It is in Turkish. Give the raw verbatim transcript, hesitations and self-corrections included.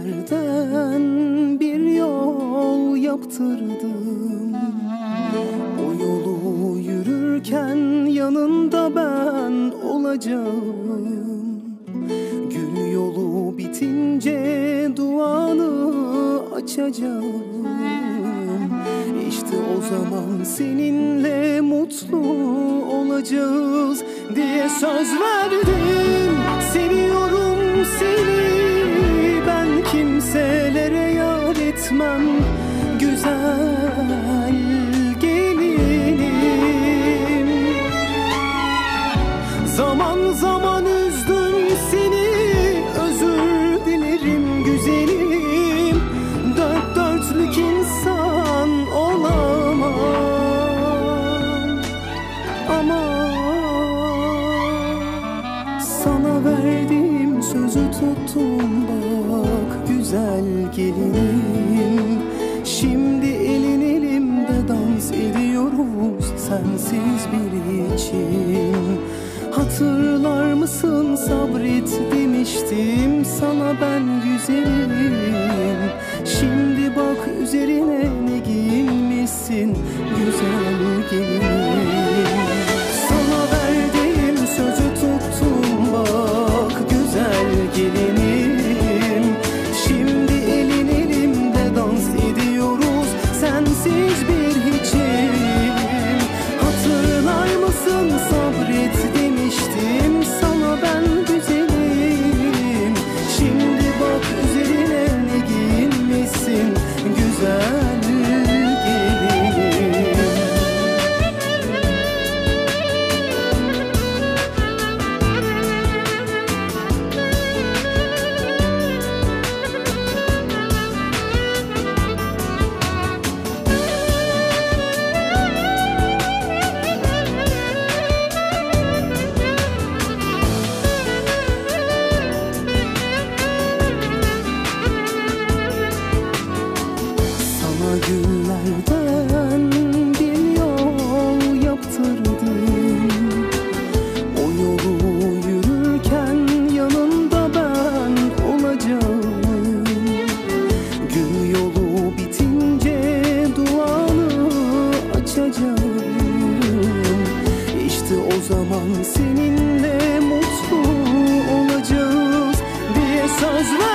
güllerden bir yol yaptırdım. O yolu yürürken yanında ben olacağım. Gül yolu bitince duanı açacağım. İşte o zaman seninle mutlu olacağız diye söz verdim. Seviyorum seni, ben kimselere yar etmem. Güzel gelinim, zaman zaman üzdüm seni, özür dilerim güzelim. Dört dörtlük insan olamam ama sana verdiğim sözü tuttum bak güzel gelinim. Şimdi elin elimde dans ediyoruz sensiz bir içim. Hatırlar mısın sabret demiştim sana ben güzelim. Şimdi bak üzerine ne giyinmişsin güzel gelinim. Sana verdiğim sözü tuttum bak güzel gelinim. Şimdi elin elimde dans ediyoruz sensiz bir hiçim. Hatırlar mısın sabret demiştim sana ben güzelim. Şimdi bak üzerine ne giyinmişsin güzel gelinim. Güllerden bir yol yaptırdım. O yolu yürürken yanında ben olacağım. Gül yolu bitince duanı açacağım. İşte o zaman seninle mutlu olacağız diye söz ver.